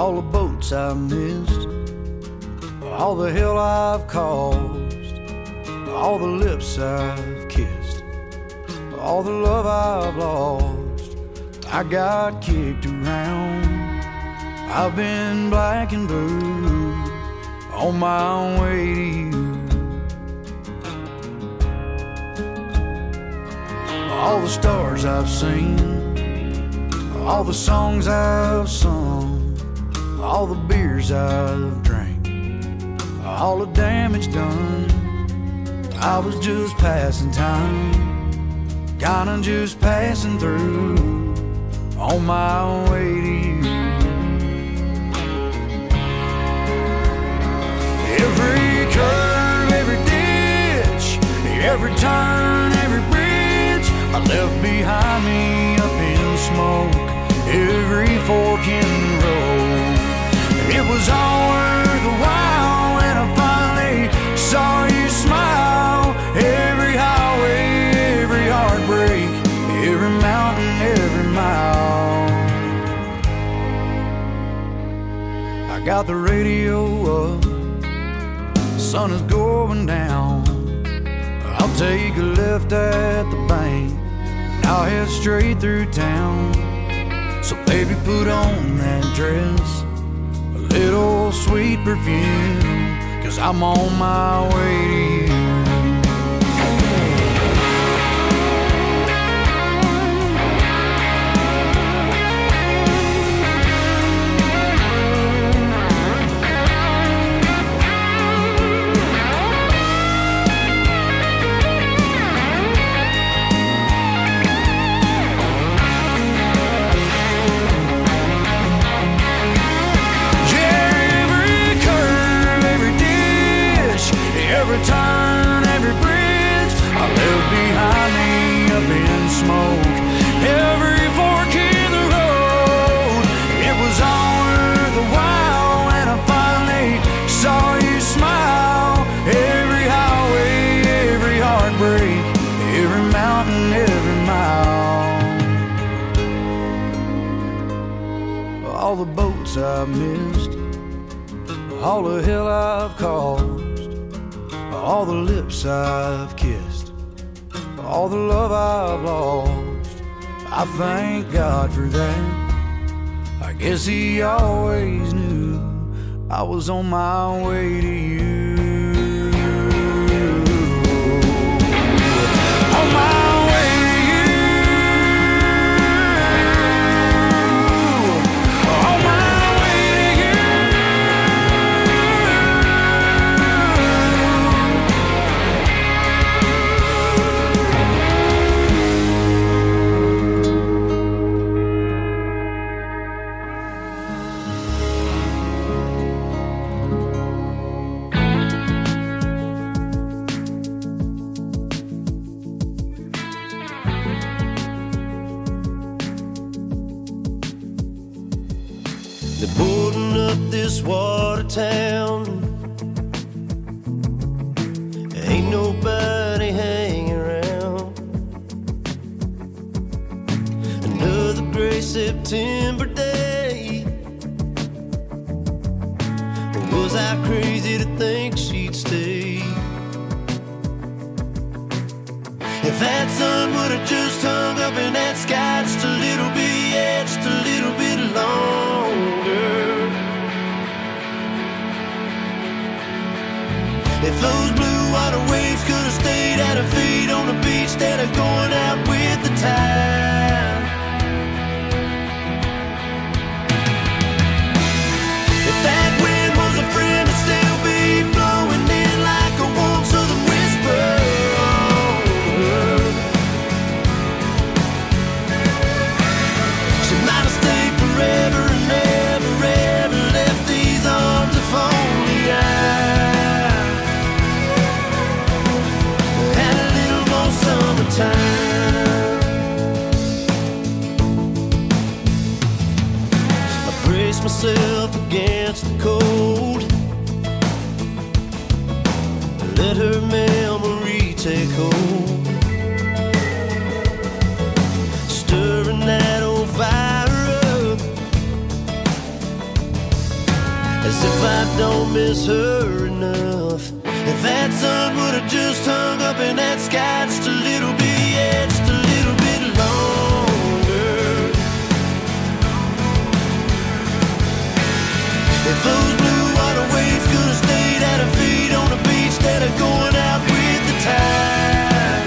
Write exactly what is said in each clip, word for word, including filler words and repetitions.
all the boats I've missed, all the hell I've caused, all the lips I've kissed, all the love I've lost. I got kicked around, I've been black and blue on my way to you. All the stars I've seen, all the songs I've sung, all the beers I've drank, all the damage done. I was just passing time, kinda just passing through on my way to you. Every curve, every ditch, every turn, every bridge I left behind me up in smoke, every fork in the road. It was all worth the while when I finally saw you smile. Every highway, every heartbreak, every mountain, every mile. I got the radio up, the sun is going down. I'll take a left at the bank, I'll head straight through town. So baby, put on that dress, a little sweet perfume, 'cause I'm on my way to you. Every turn, every bridge I left behind me up in smoke, every fork in the road. It was all worth the while when I finally saw you smile. Every highway, every heartbreak, every mountain, every mile. All the boats I've missed, all the hell I've caused, all the lips I've kissed, all the love I've lost. I thank God for that. I guess He always knew I was on my way to you. On my way to you. On my way to you. They're boarding up this water town, ain't nobody hanging around. Another gray September day. Was I crazy to think she'd stay? If that sun would have just hung up in that sky just a little bit, yeah, just a little bit longer. If those blue water waves could have stayed at her feet on the beach instead of going out with the tide. If that wind was a friend, it'd still be blowing in like a warm southern whisper. She might have stayed forever and never, ever left these arms if only I had a little more summertime. I brace myself against the cold, let her memory take hold, stirring that old fire up. if I don't miss her enough. If that sun would have just hung up in that sky just a little bit, yeah, just a little bit longer. If those blue water waves could have stayed at her feet on the beach instead of going out with the tide.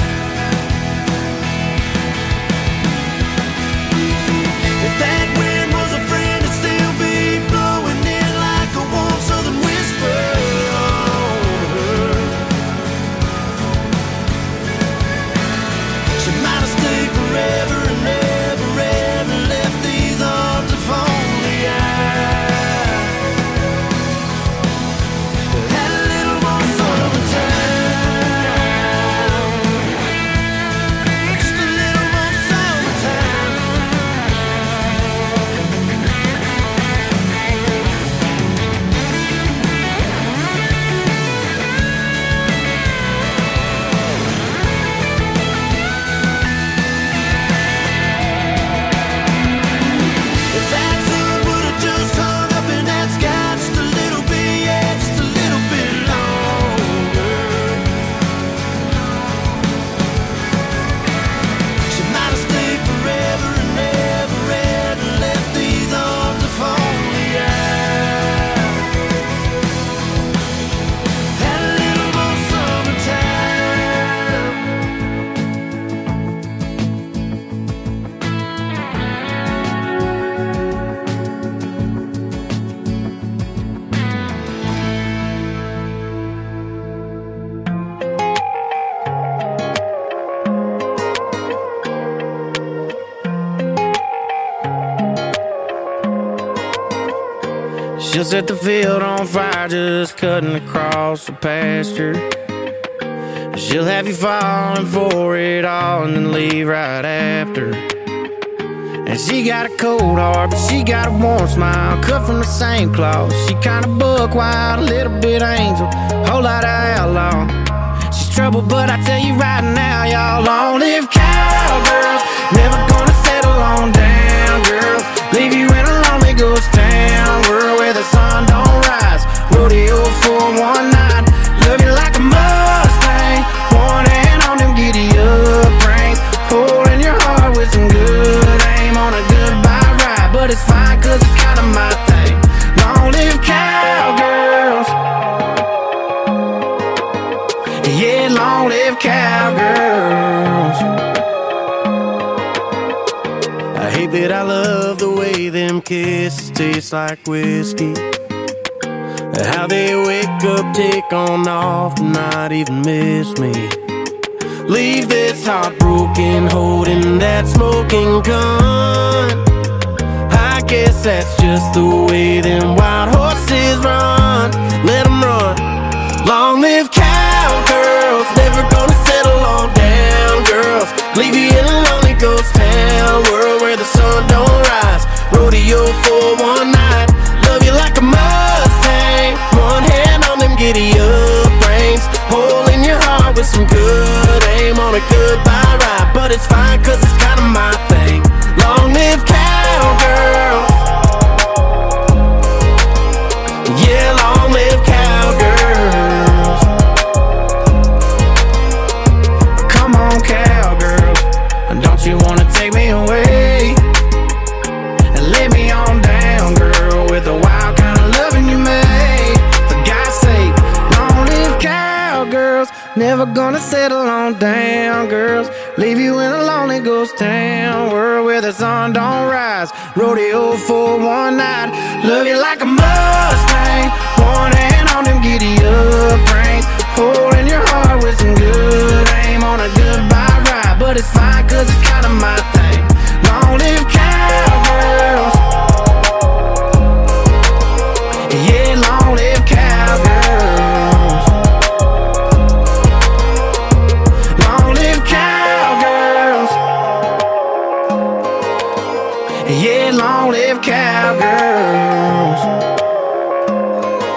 If that wind was a friend, it'd still be blowing in like a warm southern whisper on her. She might have stayed forever and never, ever left these arms if only I had a little more summertime. Just a little more summertime. If that sun would have just hung up in that sky just a little bit, yeah, just a little bit longer. She might have stayed forever and never, ever left these arms if only I had a little more summertime. She'll set the field on fire just cutting across the pasture. She'll have you falling for it all and then leave right after. And she got a cold heart, but she got a warm smile, cut from the same cloth. She kinda buck wild, a little bit angel, whole lot of outlaw. She's trouble, but I tell you right now, y'all, long live cowgirls. Never gonna settle on down, girls. Leave you in a lonely ghost town, world where the sun don't rise. Rodeo for one night, love you like a Mustang. One hand on them giddy up reins, holding your heart with some good aim on a goodbye ride. But it's fine, cause it's kinda my thing. Long live cowgirls. Yeah, long live cowgirls. I hate that I love the way them kisses taste like whiskey. How they wake up, take on off, not even miss me. Leave this heart broken, holding that smoking gun. I guess that's just the way them wild horses run. Let them run. Long live cowgirls, never gonna settle on down, girls. Leave you in a lonely ghost town, world where the sun don't rise. Rodeo for one night, love you like a Mustang. One hand on them giddy up reins, holding your heart with some good aim on a goodbye ride. But it's fine, cause it's kinda my thing. Long live cowgirls. Yeah, long live cowgirls. Come on, cowgirls, don't you wanna take me away and lay me on down, girl, with the wild kind of loving you made. For God's sake, long live cowgirls. Never gonna settle on down, girls. Leave you in a lonely ghost town, world where the sun don't rise. Rodeo for one night, love you like a Mustang. One hand on them giddy up reins, holding your heart with some good aim on a goodbye ride. But it's fine, cause it's kinda my thing. Long live cowgirls. Yeah, long live cowgirls. Long live cowgirls. Yeah, long live cowgirls.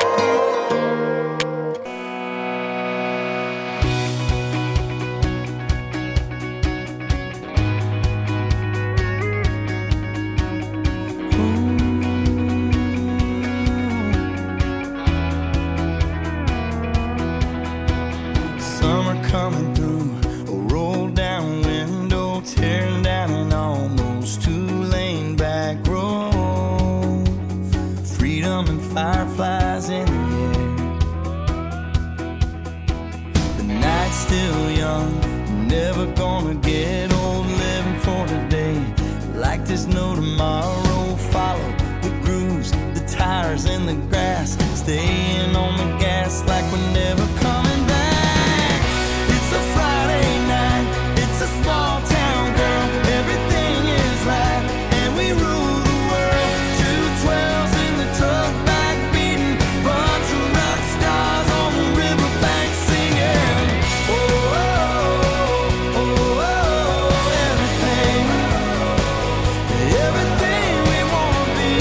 banging on the gas like we're never coming back. It's a Friday night, it's a small town, girl. Everything is right, and we rule the world. Two twelves in the truck back beating, bunch of rock stars on the riverbank singing. Oh, oh, oh, oh, everything, everything we wanna be.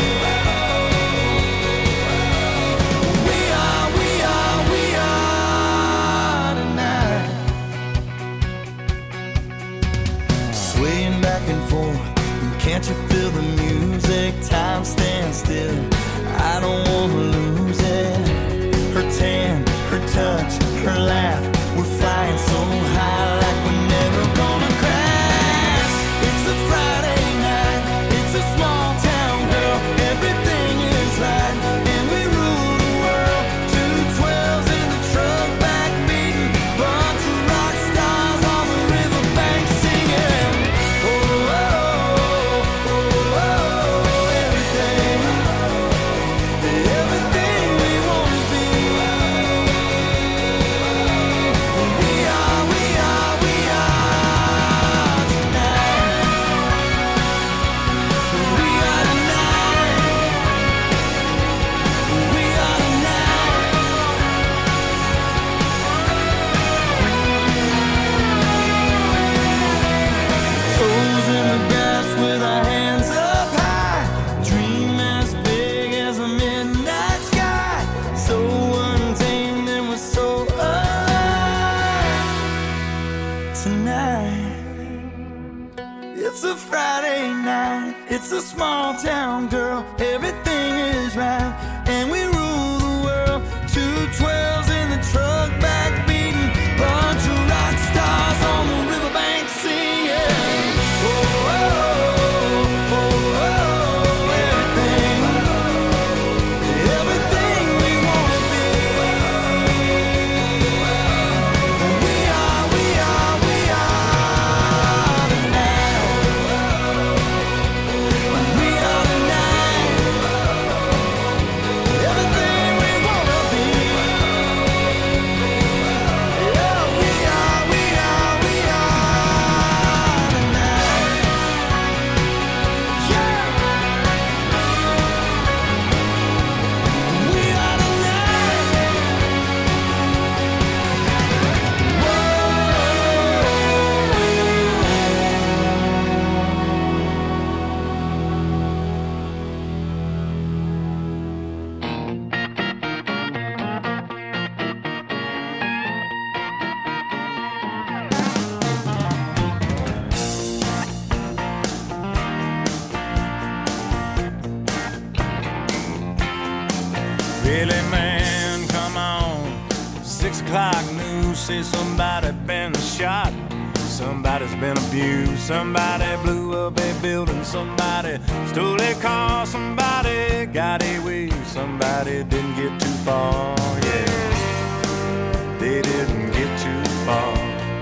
We are, we are, we are tonight. Swaying back and forth, can't you feel the music? Time stands still, I don't wanna lose it. Her tan, her touch, her laugh, we're flying so high like we're never gonna crash. It's a Friday night, it's a small town, girl. Everything is right, and we rule the world. Two twelves in the truck back beating, bunch of rock stars on the riverbank singing. Oh, oh, oh, oh, oh, everything, everything we wanna be. We are, we are, we are tonight. We are tonight. We are tonight. Toes in the grass with our hands up high. Dream as big as a midnight sky. So untamed and we're so alive tonight. It's a Friday night, it's a small town, girl. Everything is right, and we rule the world. Two twelves in the truck back beating, bunch of rock stars on the riverbank singing. Oh, oh, oh, oh, oh, everything, everything we wanna be. We are, we are, we are tonight. We are tonight. Everything we wanna be. Yeah, we are, we are, we are tonight. Yeah. We are Really, man, come on. Six o'clock news say somebody been shot. Somebody's been abused. Somebody blew up a building. Somebody stole a car. Somebody got away. Somebody didn't get too far. Yeah, they didn't get too far.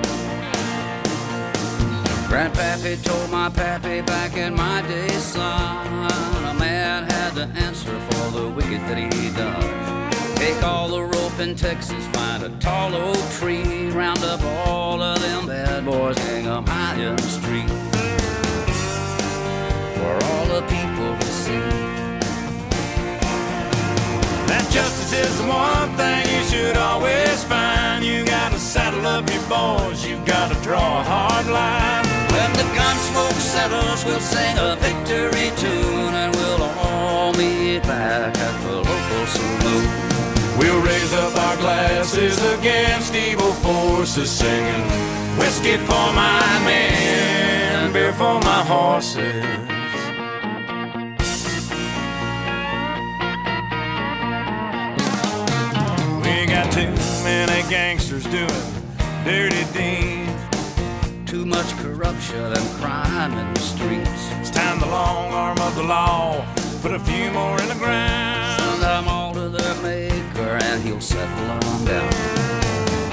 Grandpappy told my pappy back in my day, son, a man had to answer for the wicked that he done. Take all the rope in Texas, find a tall oak tree, round up all of them bad boys, hang 'em high in the street for all the people to see. That justice is the one thing you should always find. You gotta saddle up your boys, you gotta draw a hard line. When the gun smoke settles, we'll sing a victory tune, and we'll all meet back at the local saloon. We'll raise up our glasses against evil forces, singing whiskey for my men, beer for my horses. We got too many gangsters doing dirty deeds. Too much corruption and crime in the streets. It's time the long arm of the law put a few more in the ground. Send them all to their maker and he'll settle them down.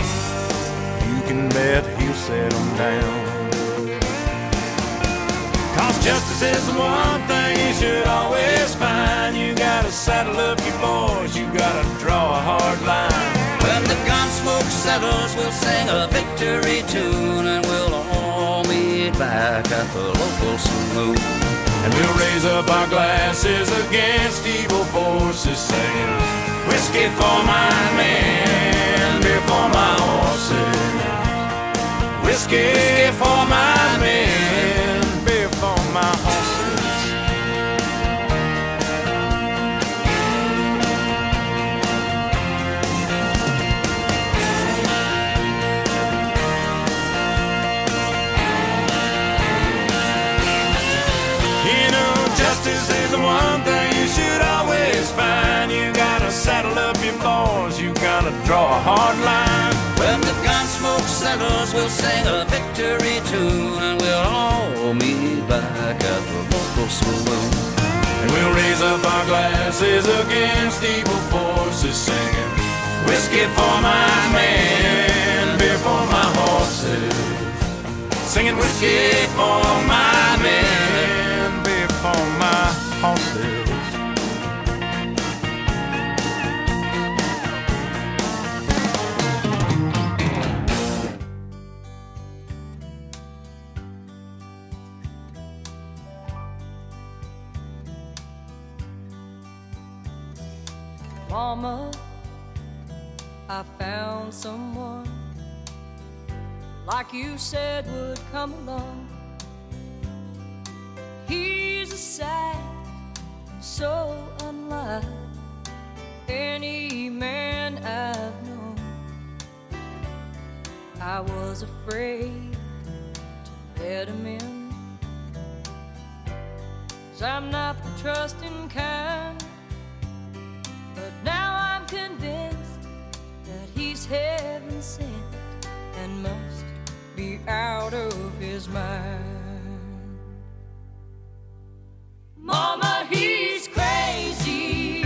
You can bet he'll settle them down. Cause justice is the one thing you should always find. You gotta saddle up your boys, you gotta draw a hard line. When the gun smoke settles, we'll sing a victory tune, and we'll all meet back at the local saloon. And we'll raise up our glasses against evil forces, singing whiskey for my men, beer for my horses. Whiskey for my men, beer for my horses. You know, justice is the one thing you should always find. You gotta saddle up your boys, you gotta draw a hard line. When the gun smoke settles, we'll sing a victory tune, and we'll all meet back at the local saloon. And we'll raise up our glasses against evil forces, singing whiskey for my men, beer for my horses. Singing whiskey for my men, beer for my horses. Mama, I found someone like you said would come along. He's a sight so unlike any man I've known. I was afraid to let him in, 'cause I'm not the trusting kind. But now I'm convinced that he's heaven sent and must be out of his mind. Mama, he's crazy,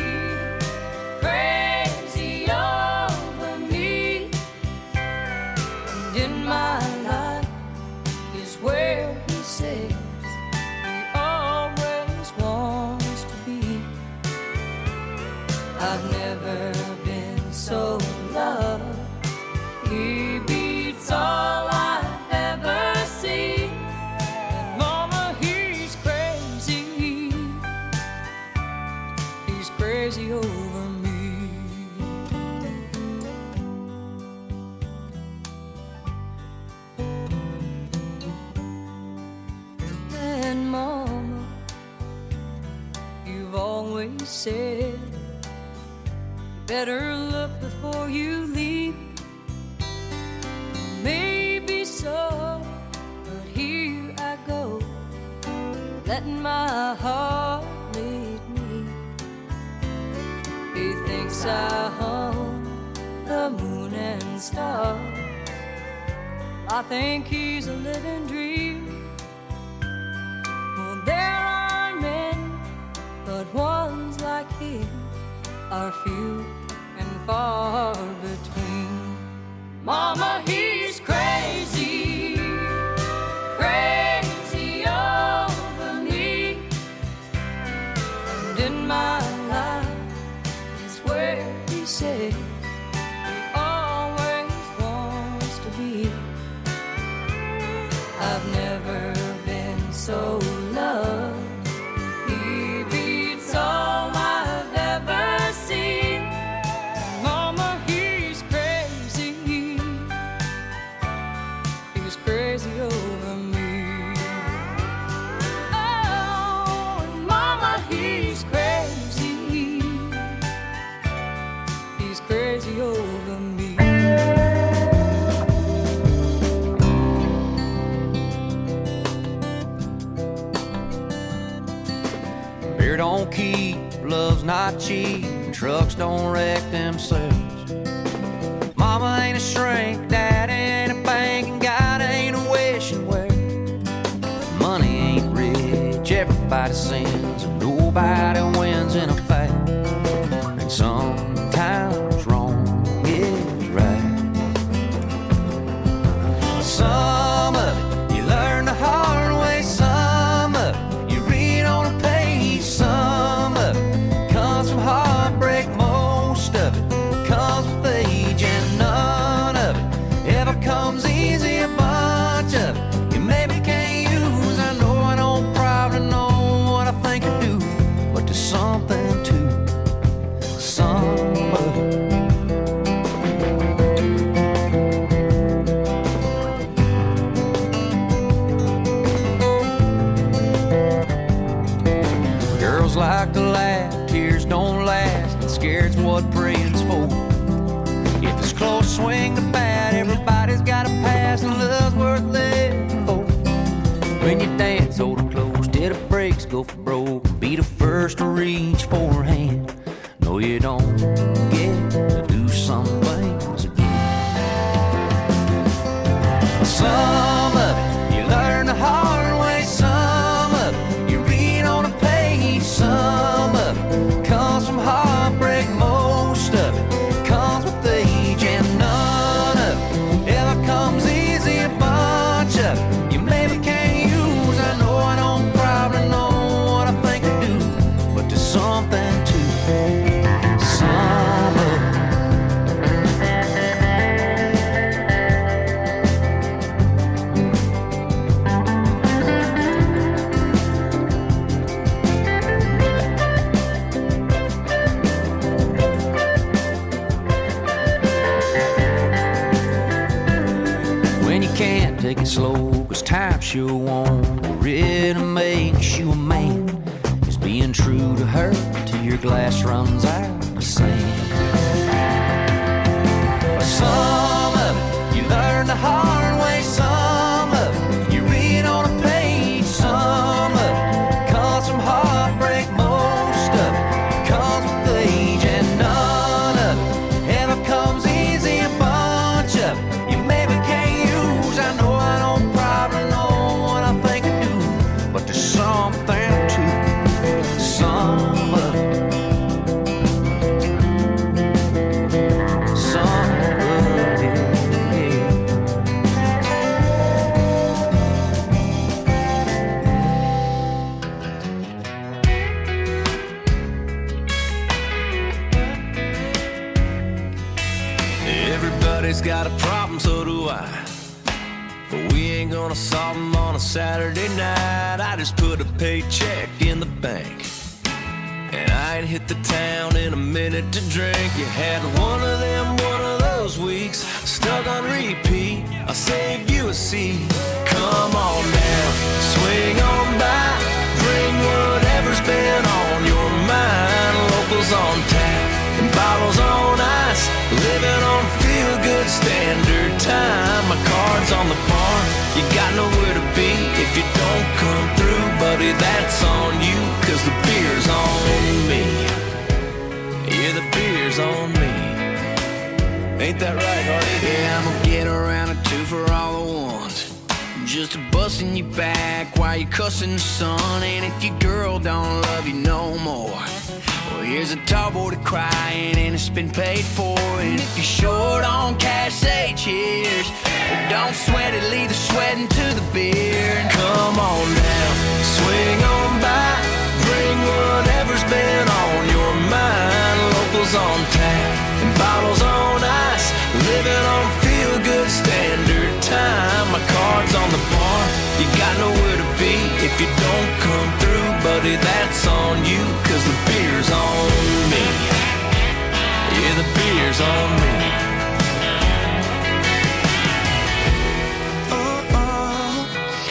crazy over me. And in my life is where he says he always wants to be. I've never been so loved. He beats all I've ever seen. And Mama, he's crazy. He's crazy over me. And Mama, you've always said better look before you leave. Maybe so, but here I go, letting my heart lead me. He thinks I hung the moon and stars. I think he's a living dream. Well, there are many, but ones like him are few and far between. Mama, he's crazy, crazy over me. And in my life is where he says he always wants to be. I've never been so loved. He beats all I've ever seen. Mama, he's crazy. He's crazy over me. Oh, Mama, he's crazy. He's crazy over me. Beer don't keep, love's not cheap, trucks don't wreck themselves. Mama ain't a shrink, dad ain't a bank, and God ain't a wishing well. Money ain't rich, everybody sins, and nobody wins in a fight. And sometimes wrong is right. Some of it you learn the hard way, some of broke, be the first to reach for her hand. No, you don't get to do some things again. Some of it you learn the hard way, some of it you read on a page, some of it comes from heartbreak, most of it comes with age, and none of it ever comes easy. A bunch of it you maybe can't use. I know I don't probably know what I think I do, but there's something to some of it. When you can't take it slow, cause time sure won't really makes you a man. Is being true to her till your glass runs out of sand. Some of it you learn the hard way, some of it you read on a page, some of it comes from heartbreak, most of it comes with age, and none of it ever comes easy. A bunch of it you maybe can't use. I know I don't probably know what I think I do, but there's something to some of it. Some of it. Everybody's got a problem, so do I. But we ain't gonna solve them on a Saturday night. I just put a paycheck in the bank, and I ain't hit the town in a minute to drink. You had one of them, one of those weeks, stuck on repeat. I'll save you a seat. Come on down, swing on by, bring whatever's been on your mind. Locals on tap and bottles on ice, living on feel-good standard time. My card's on the bar, you got nowhere to be if you don't come through, buddy, that's on you, cause the beer's on me. Yeah, the beer's on me. Ain't that right, Hardy? Yeah, I'm gonna get around a two for all the ones, just a busting you back while you cussing the sun. And if your girl don't love you no more, well, here's a tall boy to crying and it's been paid for. And if you're short on cash, say cheers. But don't sweat it, leave the sweating to the beer. Come on down, swing on by, bring whatever's been on your mind. Locals on tap and bottles on ice, living on feel-good standard time. My card's on the bar, you got nowhere to be if you don't come through, buddy, that's on you, cause the beer's on me. Yeah, the beer's on me. Oh, oh,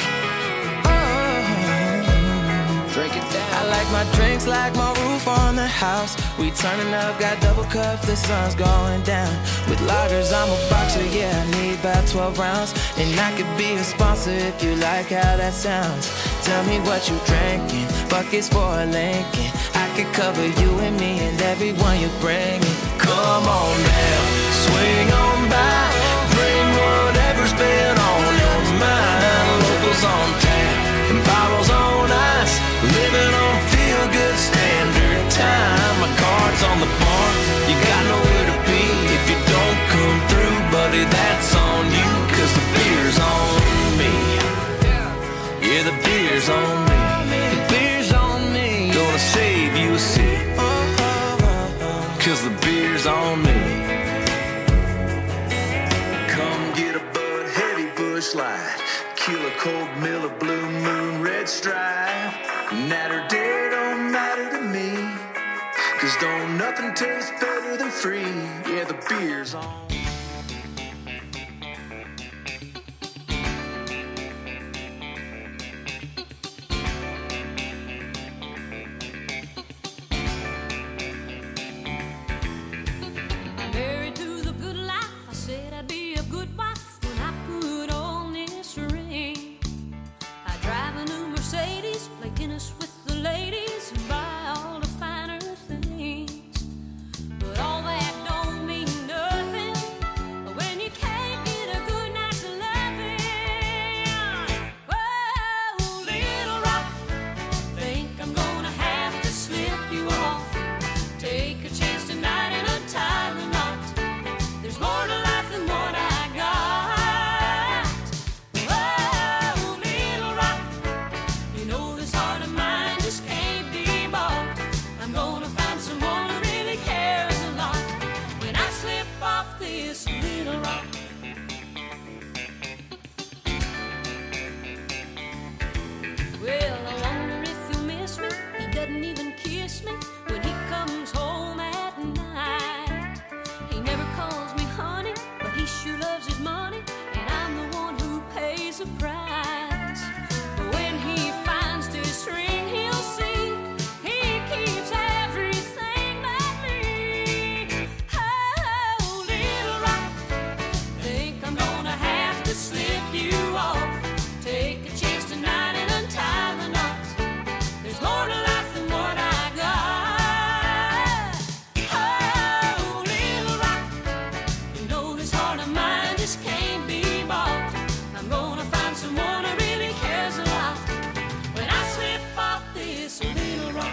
oh. Drink it down. I like my drinks like my roof on the house. We turning up, got double cups, the sun's going down. With lagers, I'm a boxer, yeah, I need about twelve rounds. And I could be a sponsor if you like how that sounds. Tell me what you drinking, buckets for a Lincoln. I could cover you and me and everyone you bring me. Come on down, swing on by, bring whatever's been on your mind. Locals on tap and bottles on ice, living on feel-good standard time. My card's on the bar, you got nowhere to be if you don't come through, buddy, that's on you, cause the beer's on me. Yeah, the beer's on me. The beer's on me. Gonna save you a seat, cause the beer's on me. Come get a Bud Heavy Bush Light, Killer Cold Miller Blue Moon Red Stripe. Natter day don't matter to me, cause don't nothing taste better than free. Yeah, the beer's on. Married to the good life, I said I'd be a good wife when I put on this ring. I drive a new Mercedes, play tennis with the ladies. off this little rock. Well, I wonder if he'll miss me. He doesn't even kiss me when he comes home at night. He never calls me honey, but he sure loves his money, and I'm the one who pays the price. But when he finds this ring, he'll see he keeps everything but me. Oh, little rock, think I'm gonna have to slip you off. Take a chance tonight and untie the knots. There's more to life than what I got. Oh, little rock, you know this heart of mine just can't be bought. I'm gonna find someone who really cares a lot when I slip off this little rock.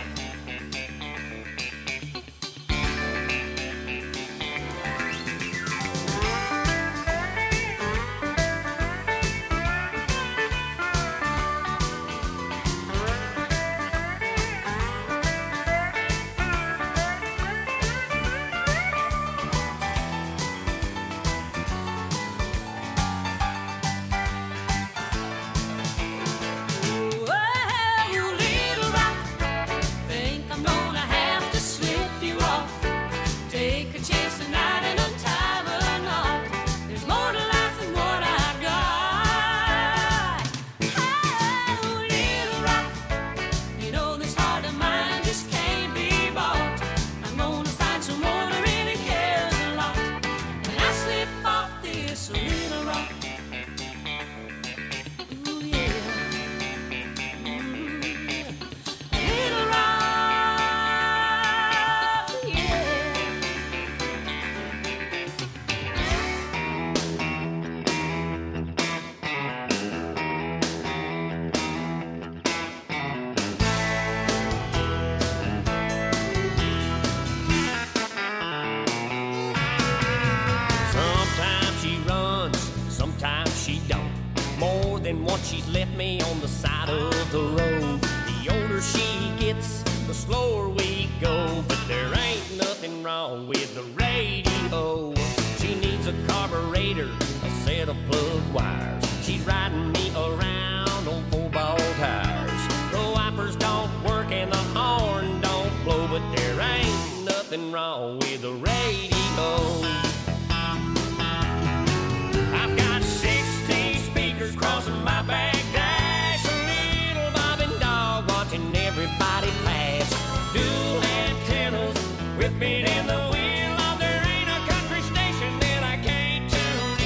Oh, little rock, think I'm gonna have to slip you off. Take a chance tonight and untie the knot. There's more to life than what I got. Oh, little rock, you know this heart of mine just can't be bought. I'm gonna find someone who really cares a lot when I slip off this little rock. Ooh, yeah. Little rock, yeah. Sometimes she runs, sometimes she don't. More than once she's left me on the side of the road. The older she gets, the slower we go. But there ain't nothing wrong with the radio. She needs a carburetor, a set of plug wires. She's riding me around on four-ball tires. The wipers don't work and the horn don't blow. But there ain't nothing wrong with the radio. I've got sixteen speakers crossing my back dash. A little bobbing dog watching everybody pass. Dual antennas whipping in the wind. Oh, there ain't a country station that I can't tune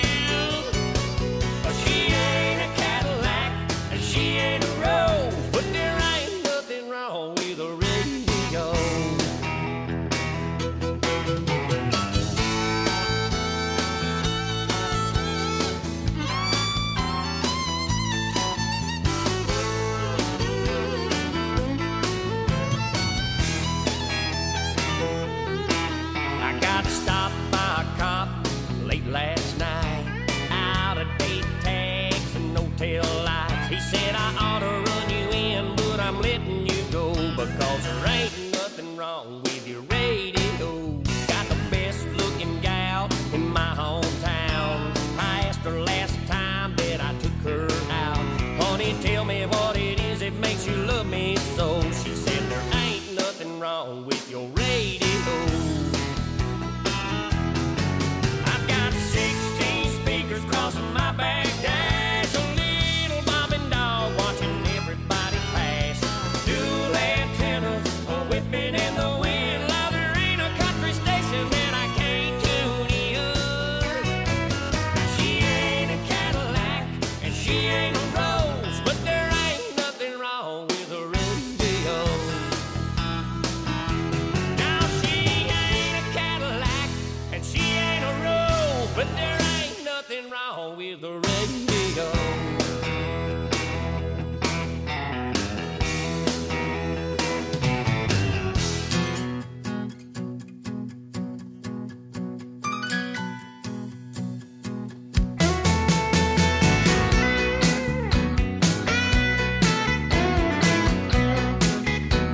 in. She ain't a Cadillac and she ain't a Rose, but there ain't nothing wrong with a radio. I got stopped by a cop late last night, out of date tags and no tail lights. He said I ought to run you in, but I'm letting you go because there ain't nothing wrong with your radio. Got the best looking gal in my hometown. I asked her last time that I took her out, honey, tell me what it is that makes you love me so. She said there ain't nothing wrong with your radio. I've got sixteen speakers crossing my back dash. A little bobbing dog watching everybody pass. Dual antennas are whipping in the wind. Now there ain't a country station that I can't tune in. She ain't a Cadillac and she ain't a Rose, but there ain't nothing wrong with a radio. Now she ain't a Cadillac and she ain't a Rose, but there ain't nothing wrong with the radio.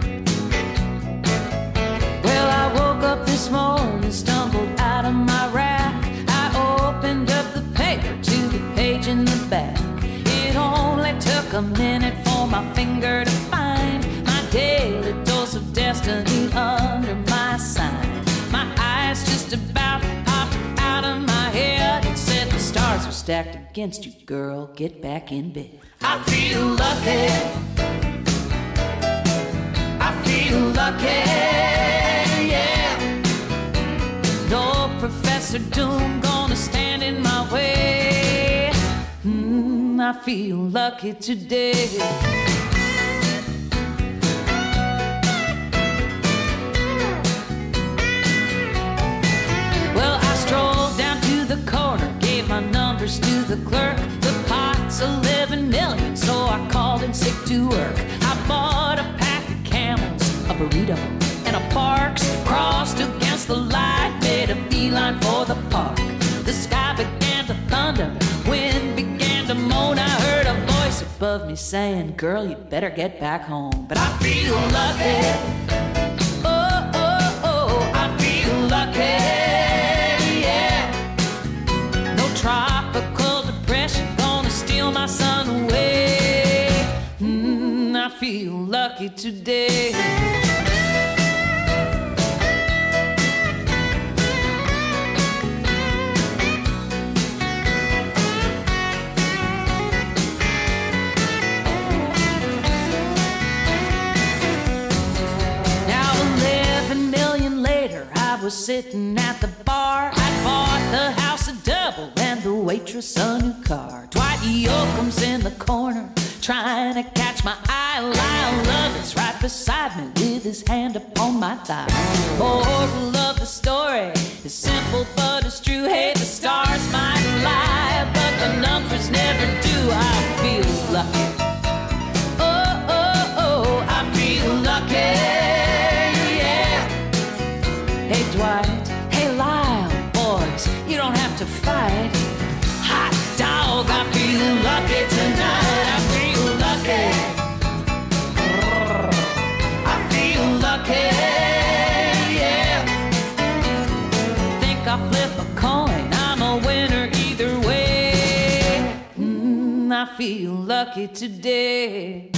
Well, I woke up this morning, stumbled out of my rag. a minute for my finger to find my daily dose of destiny under my sign. My eyes just about popped out of my head and said the stars are stacked against you, girl, get back in bed. I feel lucky, I feel lucky, yeah. No Professor Doom gonna stand in my way. Mm, I feel lucky today. Well, I strolled down to the corner, gave my numbers to the clerk. The pot's eleven million, so I called in sick to work. I bought a pack of Camels, a burrito, and a Parks. Crossed against the light, made a beeline for the park. The sky began to thunder, wind began to moan. I heard a voice above me saying, girl, you better get back home. But I feel lucky, oh, oh, oh, I feel lucky, yeah. No tropical depression gonna steal my sun away. Mm, I feel lucky today. Sitting at the bar, I bought the house a double and the waitress a new car. Dwight Yoakam's in the corner, trying to catch my eye. Lyle Lovett's right beside me with his hand upon my thigh. Moral of the story is simple but it's true. Hey, the stars might lie, but the numbers never do. I feel lucky. Oh, oh, oh, I feel lucky. Hey Dwight, hey Lyle, boys, you don't have to fight. Hot dog, I feel lucky tonight. I feel lucky. I feel lucky, yeah. Think I'll flip a coin, I'm a winner either way. Mm, I feel lucky today.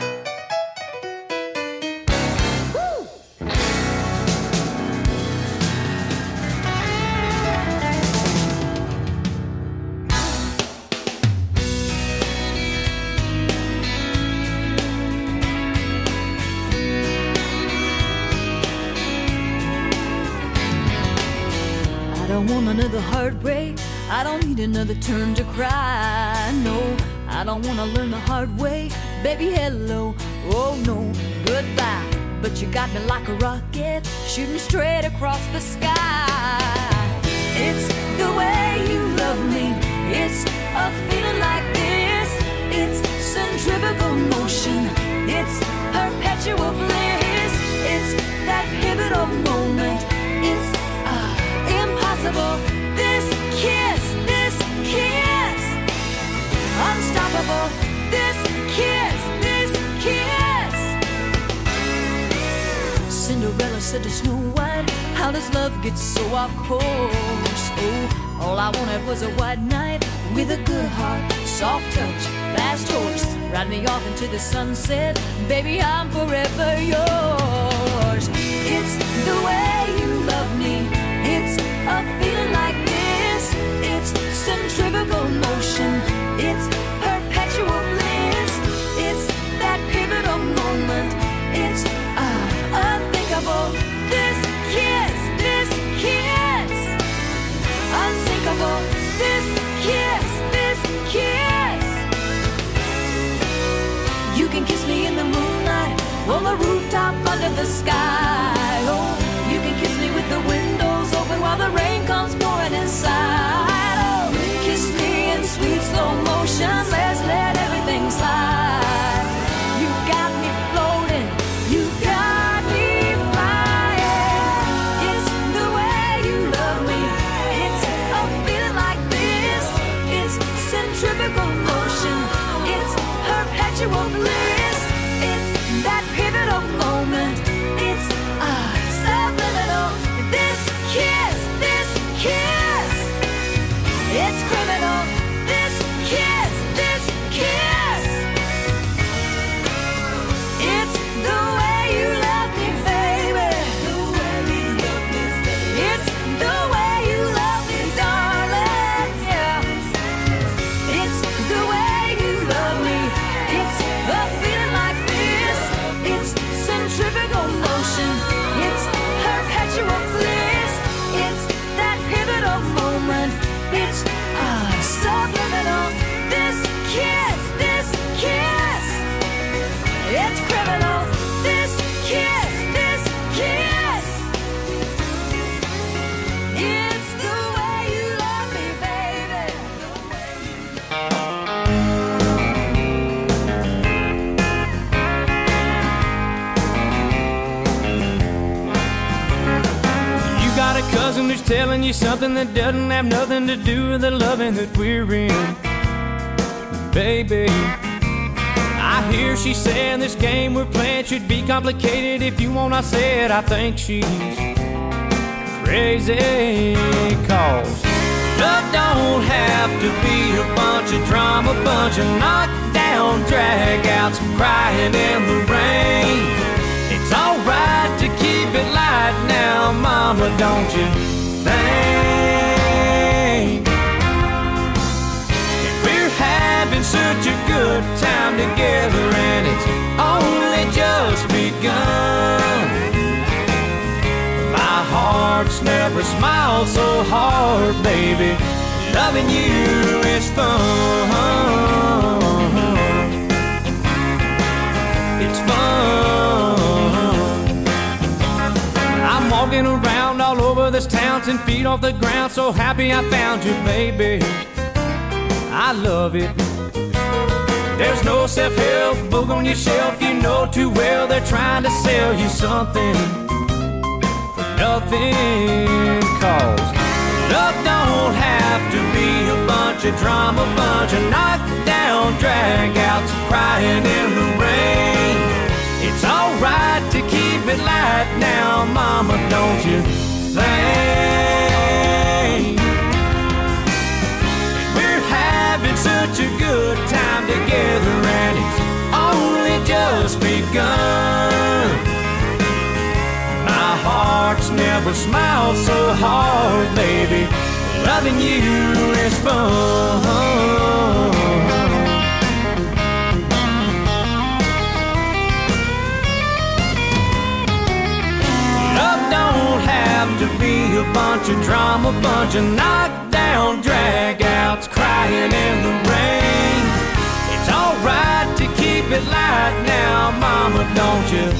I don't want another heartbreak, I don't need another turn to cry. No, I don't want to learn the hard way. Baby, hello, oh no, goodbye. But you got me like a rocket, shooting straight across the sky. It's the way you love me, it's a feeling like this. It's centrifugal motion, it's perpetual bliss. It's that pivotal moment, it's impossible. This kiss, this kiss, unstoppable. This kiss, this kiss. Cinderella said to Snow White, how does love get so off course? Oh, all I wanted was a white knight with a good heart, soft touch, fast horse. Ride me off into the sunset, baby, I'm forever yours. It's the way you love me, it's a feeling like this. It's centrifugal motion, it's perpetual bliss. It's that pivotal moment, it's uh, unthinkable. This kiss, this kiss, unsinkable. This kiss, this kiss. You can kiss me in the moonlight, on the rooftop under the sky. Oh, you can kiss me with the windows open while the rain comes pouring inside. Oh, kiss me in sweet slow motion, let's let everything slide. You got me floating, you got me flying. It's the way you love me, it's a feeling like this. It's centrifugal motion, it's perpetual bliss. It's that pivotal moment, it's uh, subliminal. This kiss, this kiss, it's criminal. This kiss, this kiss, It's uh, subliminal. This kiss, this kiss, it's criminal. This kiss, this kiss, it's the way you love me, baby. You got a cousin who's telling you something that doesn't have nothing to do with the loving that we're in, baby. I hear she saying this game we're playing should be complicated. If you want, I said I think she's crazy. Cause love don't have to be a bunch of drama, bunch of knockdown dragouts, crying in the rain. It's alright to keep it light now, mama, don't you think? We're having such a good time together, and it's only just begun. My heart's never smiled so hard, baby. Loving you is fun. It's fun. I'm walking around all over this town, ten feet off the ground, so happy I found you, baby. I love it. There's no self-help book on your shelf. You know too well they're trying to sell you something for nothing. Cause love don't have to be a bunch of drama, bunch of knockdown dragouts, crying in the rain. It's alright to keep it light now, mama, don't you think? We're having such a good time together, and it's only just begun. My heart's never smiled so hard, baby. Loving you is fun. Love don't have to be a bunch of drama, bunch of knockdown dragouts, crying in the rain. It's alright to keep it light now, mama, don't you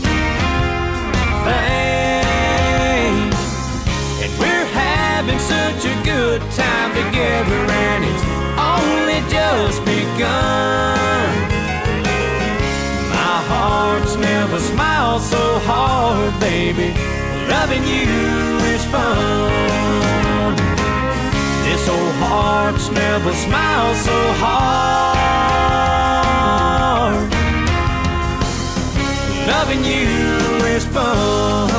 think? And we're having such a good time together, and it's only just begun. My heart's never smiled so hard, baby. Loving you is fun. This old heart's never smiled so hard. Loving you is fun.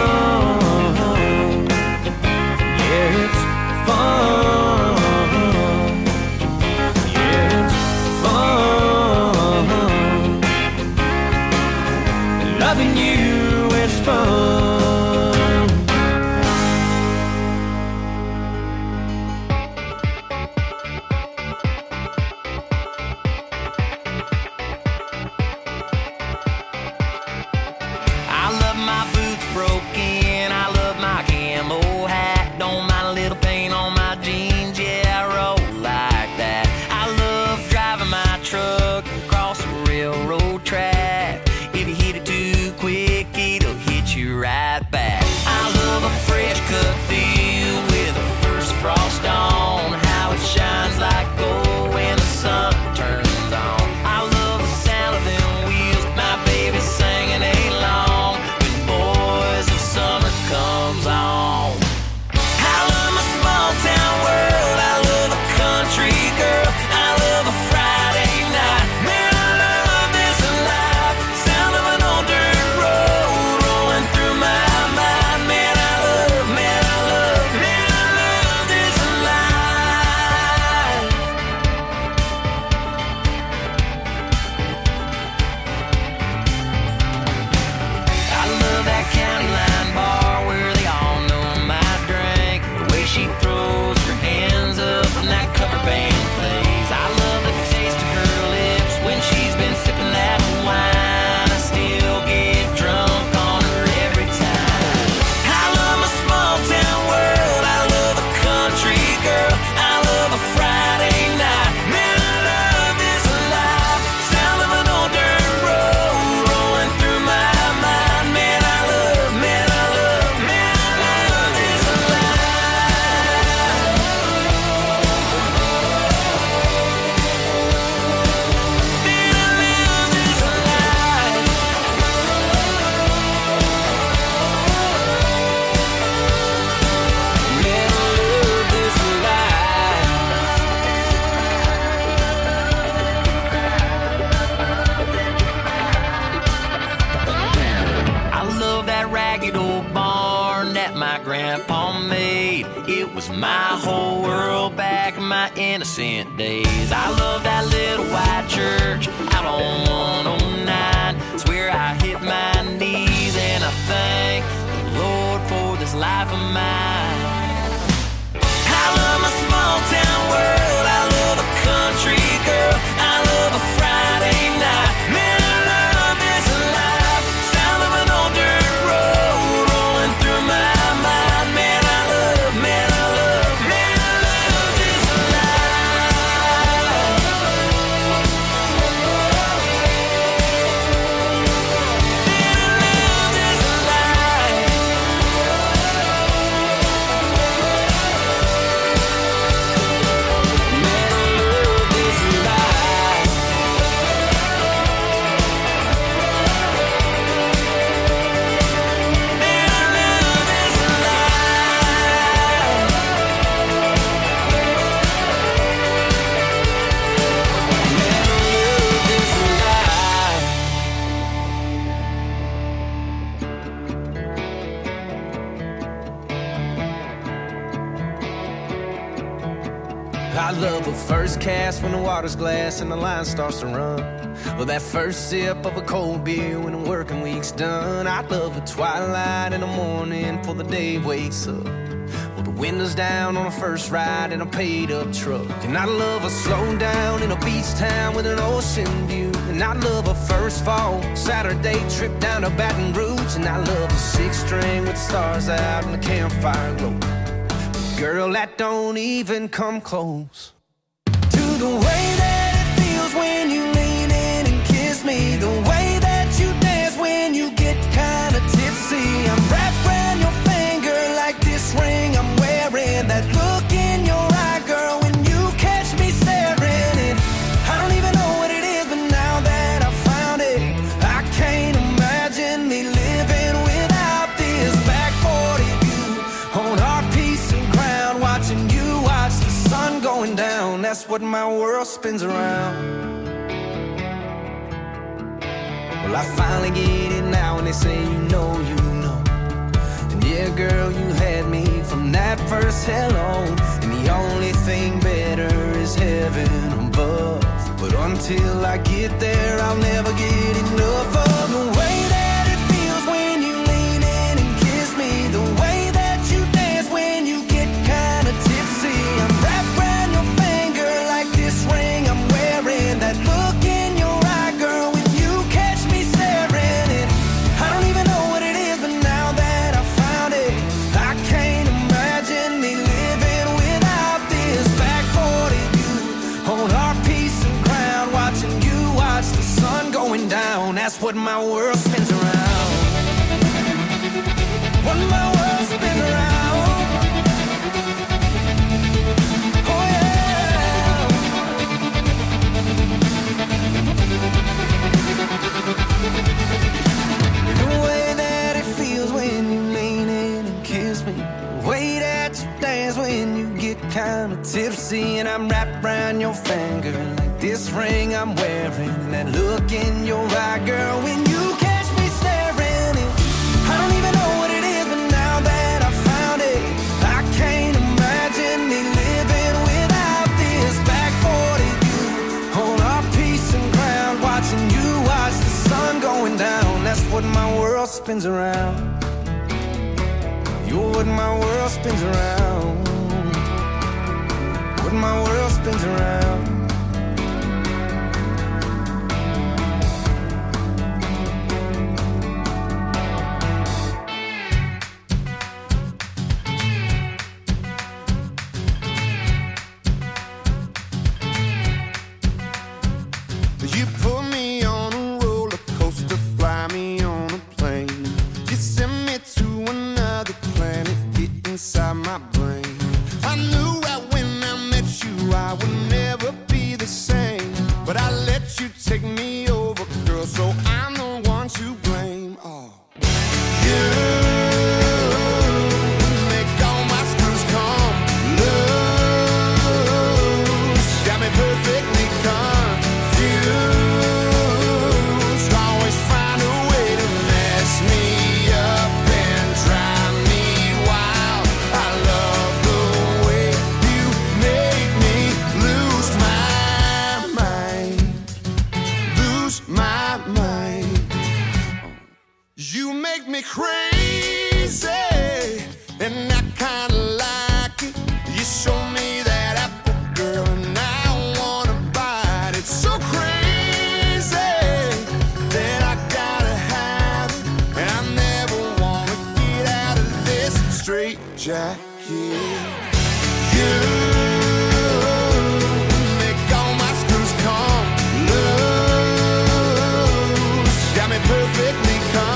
Yeah, it's fun. Yeah, it's fun. Loving you is fun. was my whole world back in my innocent days. I love that little white church out on one oh nine. It's where I hit my knees and I thank the Lord for this life of mine. I love my small town world. I love a country girl. I love a Friday night. Man, I love this life. Sound of an old dirt road rolling through my mind. Man, I love, man, I love, man, I love this life. Man, I love this life. Man, I love this life. Man, I love this life. Man, I love this life. I love a first cast when the water's glass and the line starts to run. Or that first sip of a cold beer when the working week's done. I love a twilight in the morning before the day wakes up. Well, the windows down on a first ride in a paid-up truck. And I love a slow down in a beach town with an ocean view. And I love a first fall Saturday trip down to Baton Rouge. And I love a six-string with the stars out and the campfire glow. Girl, that don't even come close to the way that it feels when you lean in and kiss me. The way that you dance when you get kinda tipsy. I'm wrapped around your finger like this ring I'm wearing. That look in your eye, girl, when you catch me staring. And I don't even know what it is, but now that I found it, I can't imagine me living without this. Back forty view on our piece of ground, watching you watch the sun going down. That's what my world spins around. Well, I finally get it now when they say you know, you know. And yeah, girl, you had me from that first hello. And the only thing better is heaven above. But until I get there, I'll never get enough of the way that it feels when you lean in and kiss me. The way that you dance when you get kinda tipsy. I'm wrapped around your finger like this ring I'm wearing. That look in your eye, girl, when you catch me staring. And I don't even know what it is, but now that I found it, I can't imagine me living without this. Back forty view on our piece of ground, watching you watch the sun going down. That's what my world spins around. What my world spins around. Oh yeah. The way that it feels when you lean in and kiss me. The way that you dance when you get kinda tipsy. And I'm wrapped around your finger like this ring I'm wearing. And that look in your eye, girl, when you catch me staring. And I don't even know what it is, but now that I found it, I can't imagine me living without this. Back forty view on our piece of ground, watching you watch the sun going down. That's what my world spins around. You're what my world spins around. What my world spins around. You put me on a roller coaster, fly me on a plane. You send me to another planet, get inside my brain. I knew right when I met you I would never jacket. You make all my screws come loose. Got me perfectly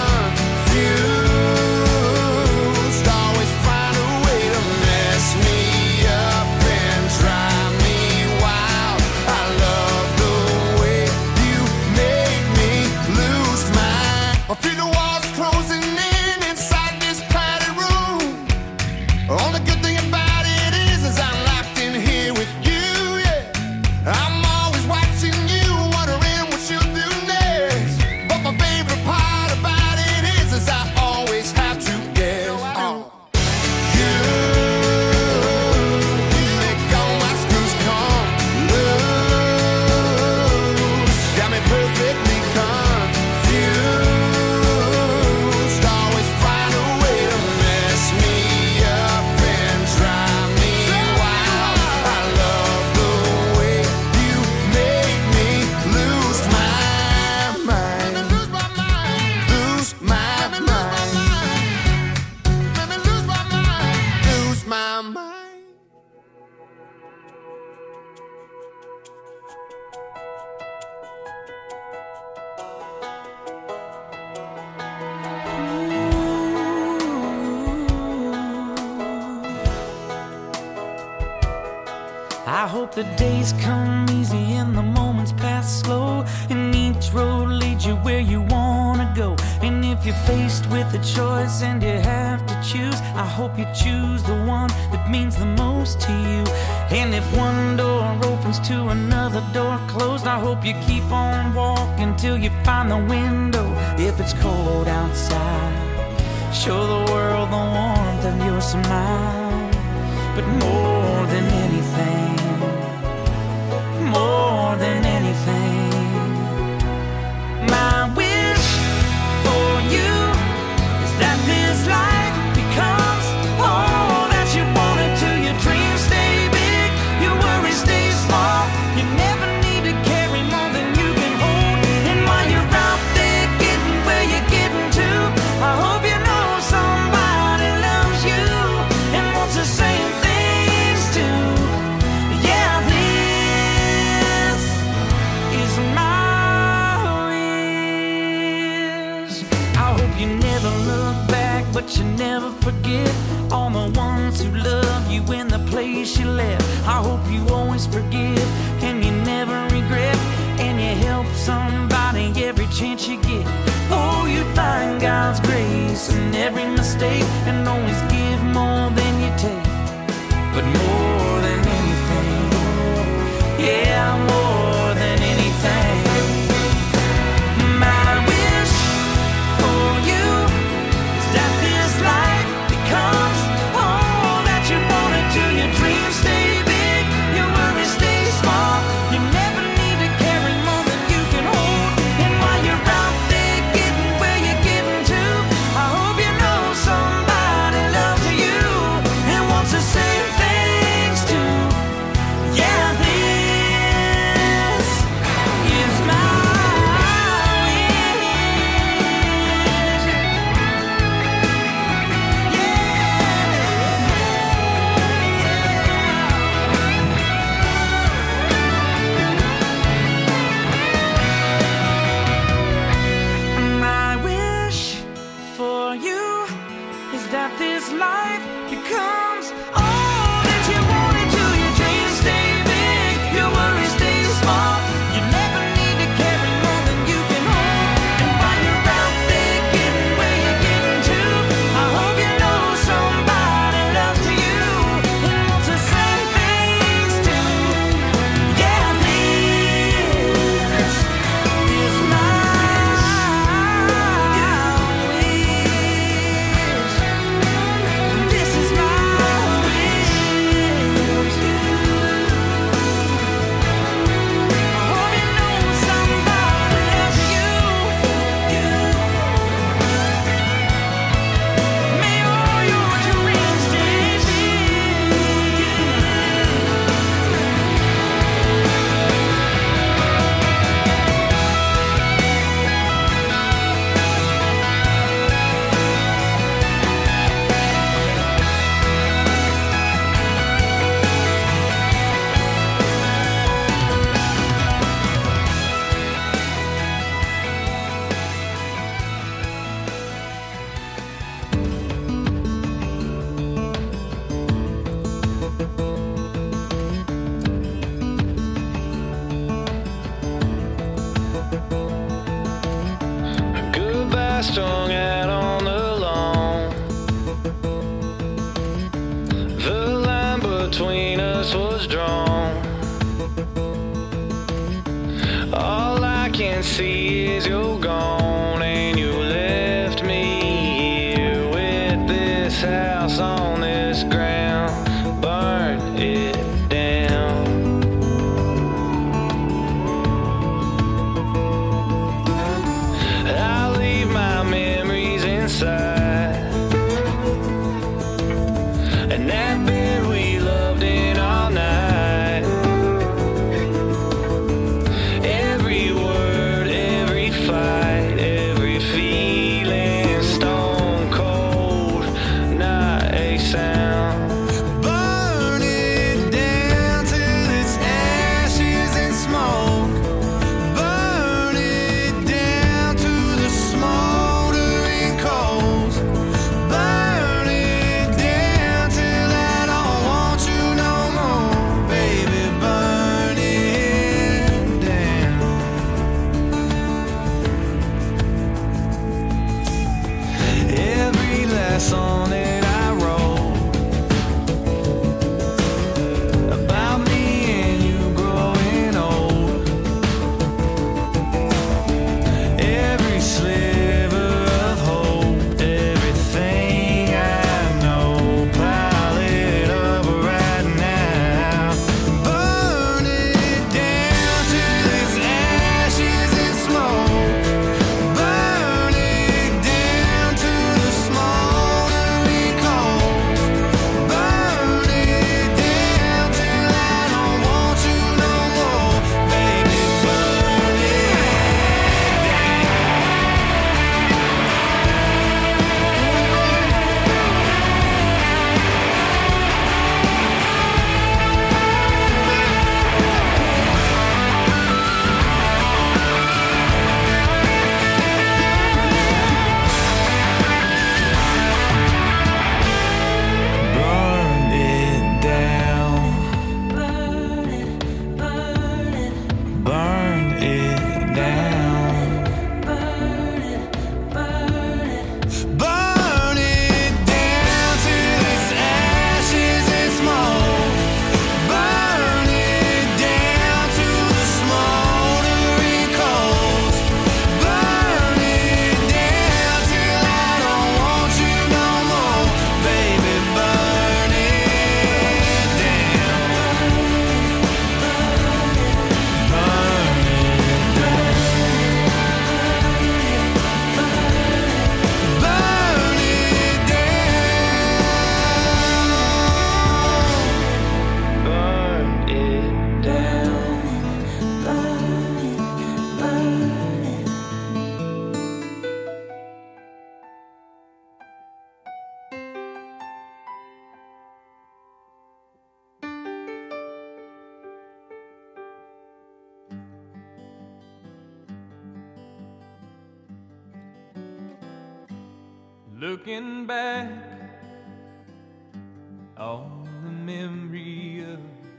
confused. Always find a way to mess me up and drive me wild. I love the way you make me lose my. I feel the walls closing in inside this padded room. Only good thing about it is, is I'm locked in here with you, yeah. I'm always watching you, wondering what you'll do next. But my favorite part about it is, is I always have to guess. Oh. You make all my screws come loose. Got me perfectly confused. Always find a way to mess me up and drive me wild. I love the way you make me lose my mind. Lose my mind. Lose my mind. Lose my mind. Lose my mind. I hope the days come easy and the moments pass slow, and each road leads you where you wanna go. And if you're faced with a choice and you have to choose, I hope you choose the one that means the most to you. And if one door opens to another door closed, I hope you keep on walking till you find the window. If it's cold outside, show the world the warmth of your smile. But more than anything, more than anything, my wish for you is that this life becomes all that you want it to. Your dreams stay big, your worries stay small. You never need to carry more than you can hold. And while you're out there getting where you're getting to, I hope you know somebody loves you and wants the same things too. Yeah, this is my wish. I hope you never look back, but you never forget all the ones who love you in the place you left. I hope you always forgive and you never regret, and you help somebody every chance you get. Oh, you find God's grace in every mistake and always give more than you take. But more than anything, yeah, more than anything, my wish for you is that this life becomes all that you want it to. Your dreams stay big, your worries stay small. You never need to carry more than you can hold. And while you're out there getting where you're getting to, I hope you know somebody loves us was drawn. All I can see is you're gone, and you left me here with this house on this ground. Burn it down. I'll leave my memories inside, and that bed we loved in all night. Every word, every fight, every feeling, stone cold, not a sound. Burn it down till it's ashes and smoke. Burn it down to the smoldering coals. Burn it down till I don't want you no more, baby. Burn it down. Every last song that I wrote about me and you growing old. Every sliver of hope, everything I know, pile it up right now. Burn it down till it's ashes and smoke. Burn it down to the smoldering coals. Burn it down till I don't want you no more, baby. Burn it Burn it down. Burn it, burn it. Burn it down. Burn it, burn it. Burn it down till it's ashes and smoke. Burn it down to the smoldering coals. Burn it down till I don't want you no more, baby. Burn it down. Burn it down. Burn it down. Burn it down. Burn it, burn it. Looking back on the memory of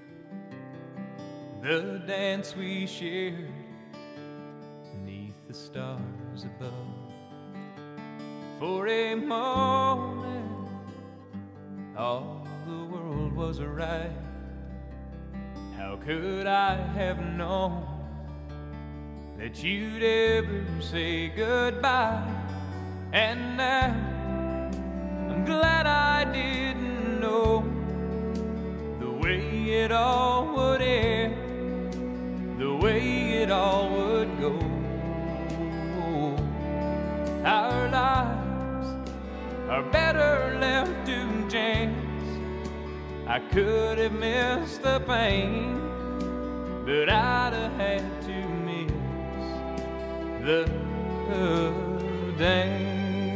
the dance we shared beneath the stars above. For a moment, all the world was right. How could I have known that you'd ever say goodbye? And now I'm glad I didn't know the way it all would end, the way it all would go. Our lives are better left to chance. I could have missed the pain, but I'd have had to miss the dance.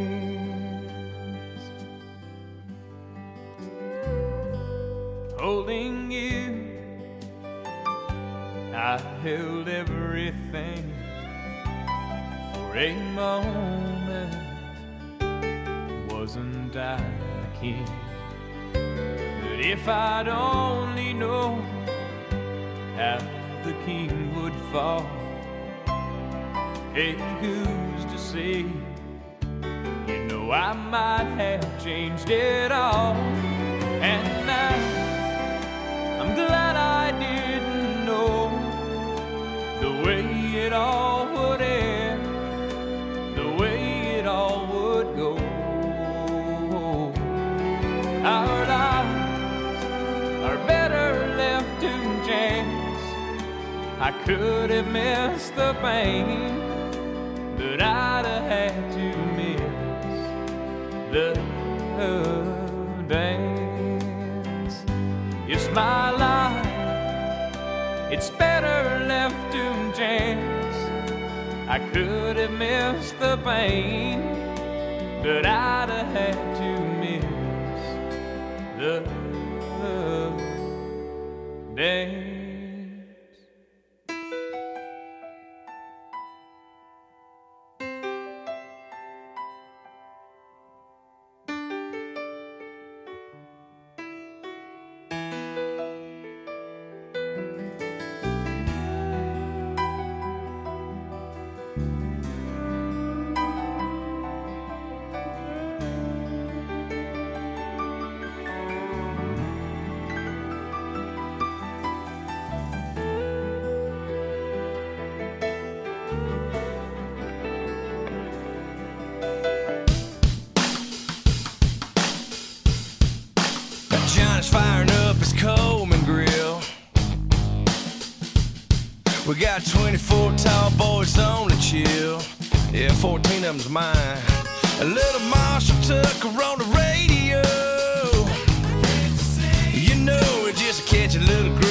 Holding you, I held everything. For a moment, wasn't I the king? But if I'd only known how the king would fall, hey, who's to say? You know I might have changed it all. And now I'm glad I could have missed the pain, but I'd have had to miss the dance. It's my life, it's better left to chance. I could have missed the pain, but I'd have had to miss the dance. Johnny's firing up his Coleman grill. We got twenty-four tall boys on the chill. Yeah, fourteen of them's mine. A little Marshall took her on the radio. You know, it just catch a little groove.